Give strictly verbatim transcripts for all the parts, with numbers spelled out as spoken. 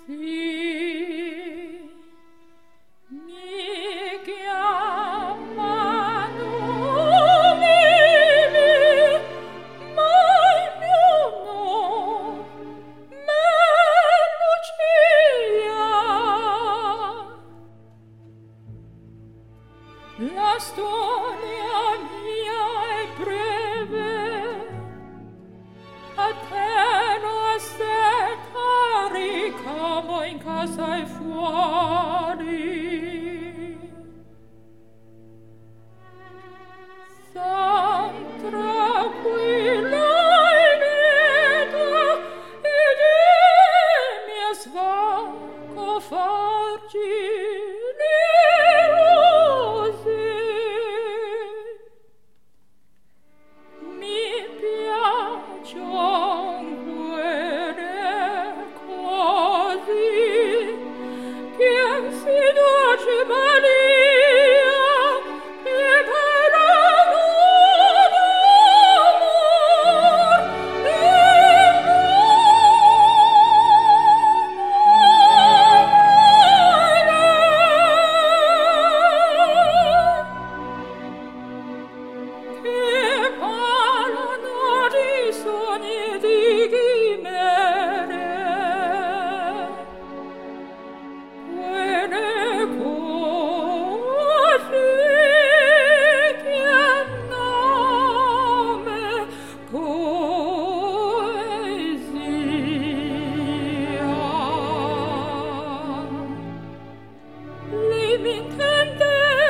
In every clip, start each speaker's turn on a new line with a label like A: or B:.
A: Sì, mi chiamano Mimi, ma il mio nome è Lucia. La storia mia è breve, a te non aspettare, como in casa e fuori. Son tranquilla e lieta, ed mi svanco farci rose. Mi piaccion quelle così, che si dolce Maria, che per amor che parlano di sogni di chimere, quelle cose che hanno nome poesia. Lei mi intende?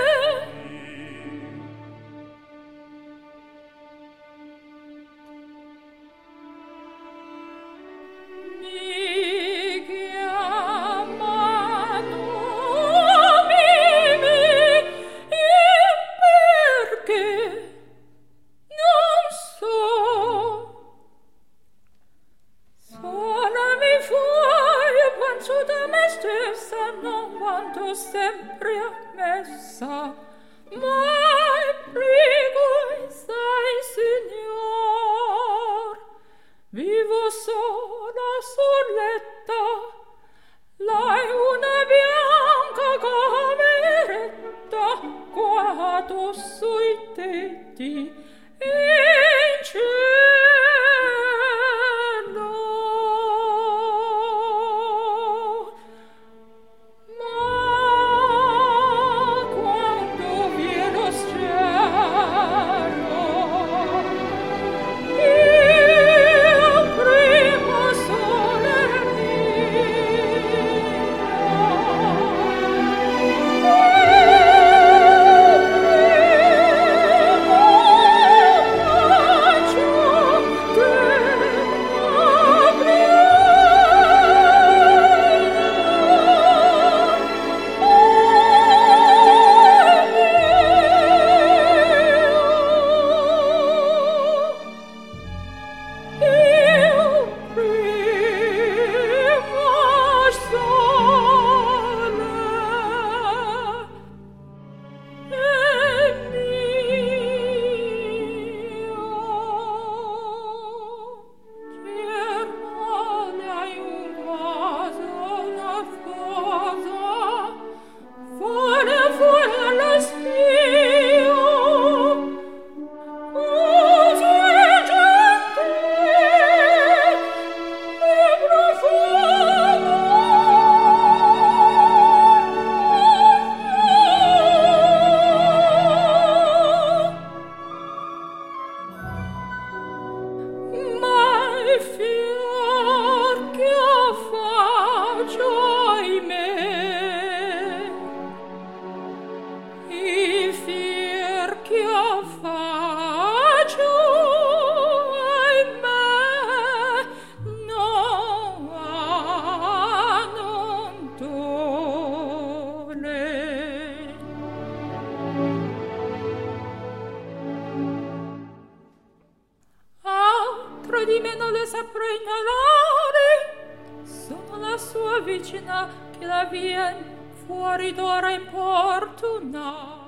A: Mi chiamano Mimi, e perché non so. Sola mi fuori, penso da me stessa, non quanto sempre ammessa, ma il prego e sai, Signor, vivo sola soletta, l'hai una bianca cameretta, qua addosso i tetti e in cielo. Ma quando viene lo cielo, io primo sole di me non le saprò ignorare, sono la sua vicina che la vien fuori d'ora importuna.